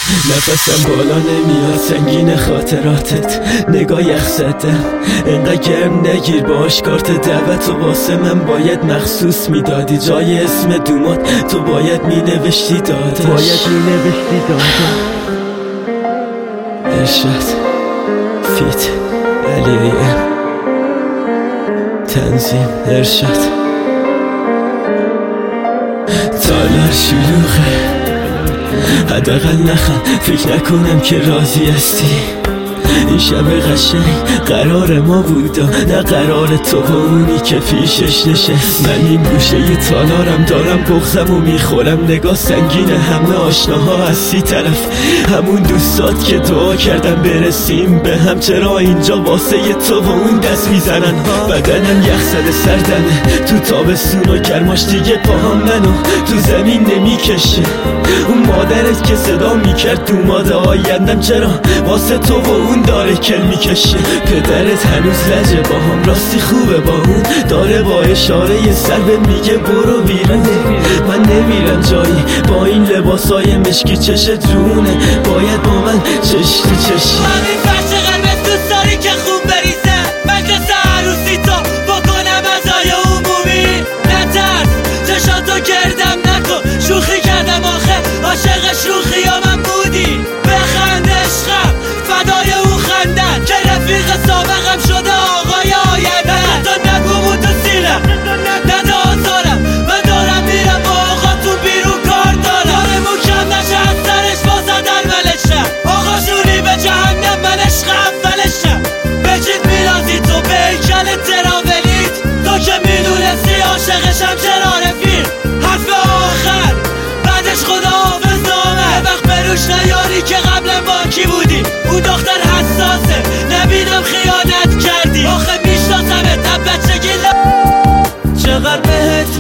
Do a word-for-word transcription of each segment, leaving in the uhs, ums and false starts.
نفسم بالا نمیاد، سنگین خاطراتت، نگاه یخ زده انقدر گرم نگیر باش. کارت دعوت و واسه من باید مخصوص میدادی، جای اسم دومات تو باید مینوشتی دادش، باید مینوشتی دادش. ارشاد فیت علی تنظیم ارشاد. تالار شلوغه، حداقل نخند، فکر نکنم که راضی هستی. این شب قشنگ قرار ما بودا، نه قرار تو و اونی که پیشش نشست. من این گوشه ی تالارم دارم بغضم و میخورم، نگاه سنگین همه آشناها از سی طرف، همون دوستات که دعا کردم برسیم به هم. چرا اینجا واسه ی تو و اون دست میزنن؟ بدنم یخ زده سردمه تو تابستون و گرماش، دیگه پاهم منو تو زمین نمیکشه. اون مادرت که صدا میکرد تو ماده آیندم، چرا واسه تو و اون داره کل میکشه؟ پدرت هنوز لجه با هم، راستی خوبه با اون داره با اشاره ی سر به میگه برو بیرون. من نمیرم جایی با این لباسای مشکی، چشت رونه باید با من چش تو چشی. همین فرش قرمز دوست داری که خون بریزه، مجلس عروسی تو بکنم ازای عمومی. نترس چشاتو گردم نکن، شوخی کردم آخه عاشق شوخی ها من بودی. بخند عشقم فدای اون خندن که رفیق سابقم شده آقای آینده. تو نگو تو سینم نده آزارم، من دارم میرم با آقاتون بیرون کار دارم. داره مکم نشه از سرش بازد اولشم، آقا شونی به جهنم من عشق اولشم. بچید میرازی تو به ایکل تراولیت، تو که میدونستی عاشقشم چرا رفیق. حرف آخر بعدش خدا حافظ نامه، وقت بروش نیاری که قبل با کی بودی. اون دختر حساسه نبینم خیانت کردی، آخه میشناسمه تب بچگی. چقدر بهت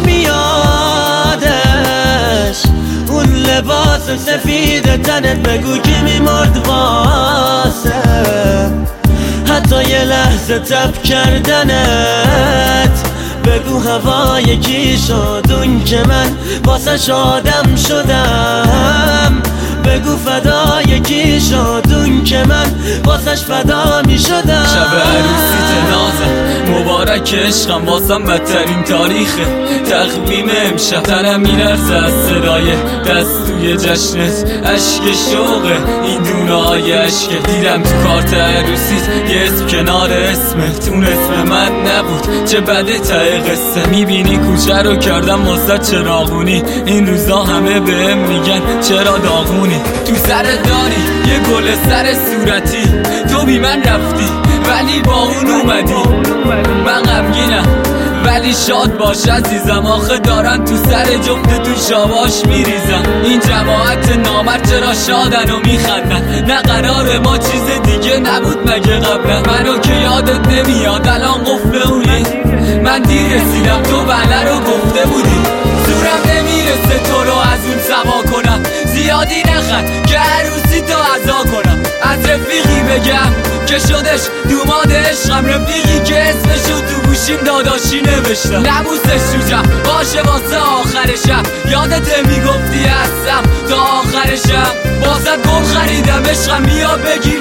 میادش اون لباس سفید تنت، بگو کی میمرد واسه حتی یه لحظه تب کردنت. بگو هوای کی شد اون که من واسه شادم شدم. بگو فدای کی شد اون که من واسش فدا می شدم. شب عروسیت نازم مبارک عشقم، واسم بدترین تاریخه تقویم امشب. تنم میلرزه از صدای دست توی جشنت، اشک شوقه این دونه های اشکه. دیدم تو کارت عروسیت یه اسم کنار اسمت، اون اسم من نبود، چه بده ته قصه. میبینی کوچه رو کردم واسه چراغونی، این روزا همه بهم میگن چرا داغونی. تو سر داری یه گل سر صورتی، تو بی من رفتی ولی با اون اومدی. من غمگینم ولی شاد باش عزیزم، آخه دارن تو سر جفت تو شاباش میریزن. این جماعت نامرد چرا شادن و میخندن؟ نه قرار ما چیز دیگه نبود مگه قبلا؟ منو که یادت نمیاد الان قفل اونی. من دیر رسیدم تو بله رو گفته بودی، زورم نمیرسه تو رو از اون سوا کنم. زیادی نخند که عروسی تو عزا کنم. از رفیقی بگم که شدش دوماد عشقم، رفیقی که اسمشو تو گوشیم داداشی نوشتم. نبوسش تو جم باشه واسه آخر شب، یادت میگفتی هستم تا آخر شب. واسه گل خریدم عشقم، بیا بگیر